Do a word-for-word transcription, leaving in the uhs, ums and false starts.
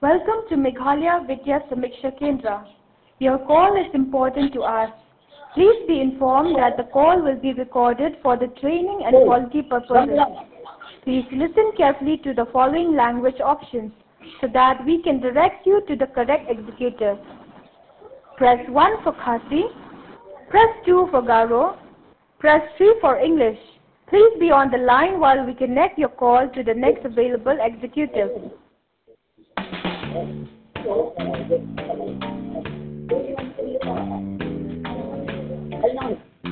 Welcome to Meghalaya Vidya Samiksha Kendra. Your call is important to us. Please be informed that the call will be recorded for the training and quality purposes. Please listen carefully to the following language options so that we can direct you to the correct executive. Press one for Khasi, press two for Garo, press three for English. Please be on the line while we connect your call to the next available executive.